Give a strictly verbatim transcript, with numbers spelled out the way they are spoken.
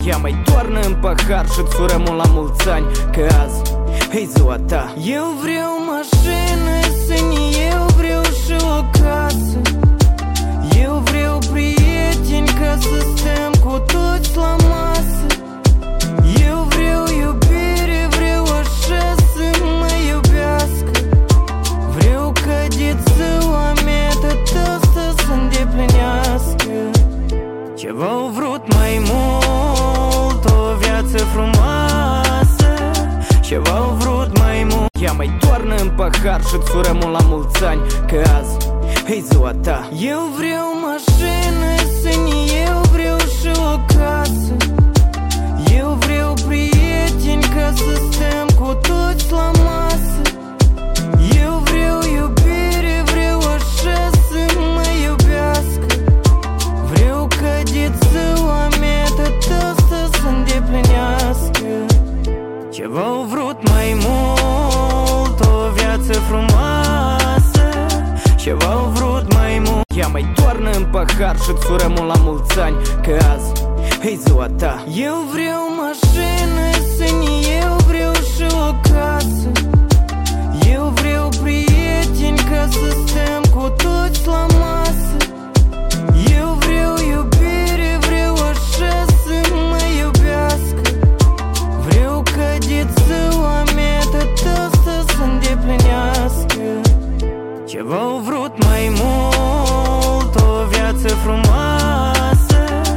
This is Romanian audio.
Ia mai toarnă în pahar și-ți urăm un la mulți ani, că azi e ziua ta. Eu vreau mașină, săni, eu vreau și o casă. Eu vreau prieteni ca să stăm cu toți la masă. Eu vreau iubire, vreau așa să mă iubească. Vreau ca de ziua mea tot asta să îndeplinească. Ce-v-au vrut mai mult, o viață frumoasă. Ce-v-au vrut mai mult. Ia mai toarnă în pahar și-ți urăm un la mulți ani, că azi e ziua ta. Eu vreau mașină, săni, eu vreau și o casă. Eu vreau prieteni ca să stăm cu toți la masă. Eu vreau iubire, vreau așa să mă iubească. Vreau ca de ziua mea tot asta să îndeplinească. Ce-v-au vrut mai mult, o viață frumoasă. Ce-v-au vrut mai mult. Ia mai toarnă în pahar și-ți urăm un la mulți ani, că azi e ziua ta. Eu vreau mașină, săni, eu vreau și o casă. Eu vreau prieteni ca să stăm